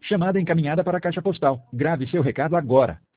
Chamada encaminhada para a caixa postal. Grave seu recado agora.